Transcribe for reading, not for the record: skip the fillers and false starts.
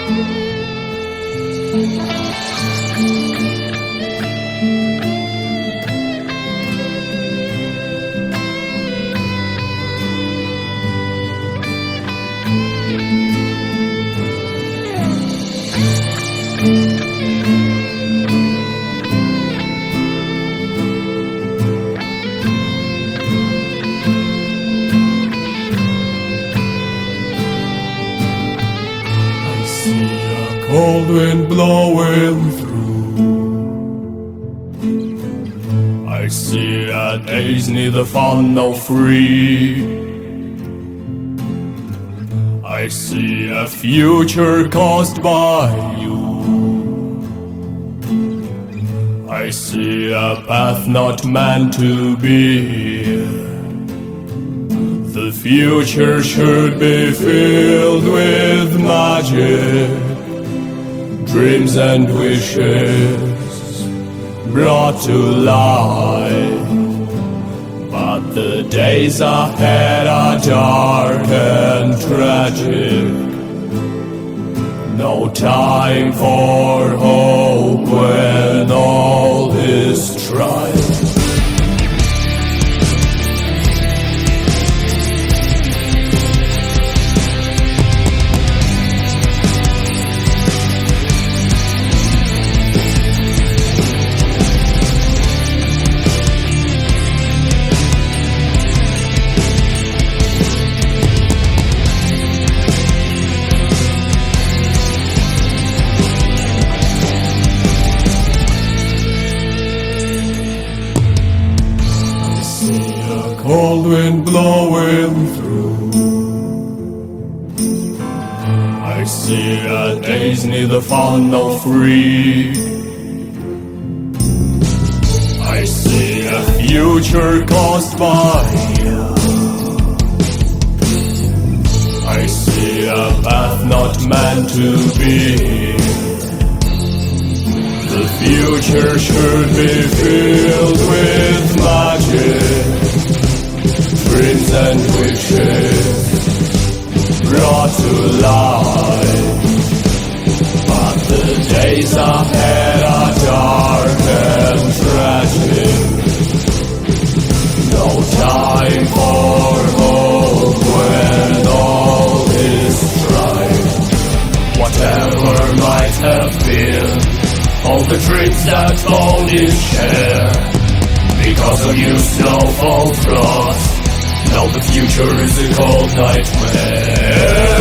Cold wind blowing through. I see a days neither fun nor free. I see a future caused by you. I see a path not meant to be. The future should be filled with magic, dreams and wishes brought to life. But the days ahead are dark and tragic. No time for hope when all is strife. Cold wind blowing through. I see a days neither fun nor free. I see a future caused by you. I see a path not meant to be. The future should be filled with magic, dreams and wishes brought to life. But the days ahead are dark and tragic. No time for hope when all is strife. Whatever might have been, all the dreams that only share, because of you snowfall frost. Now the future is a cold nightmare.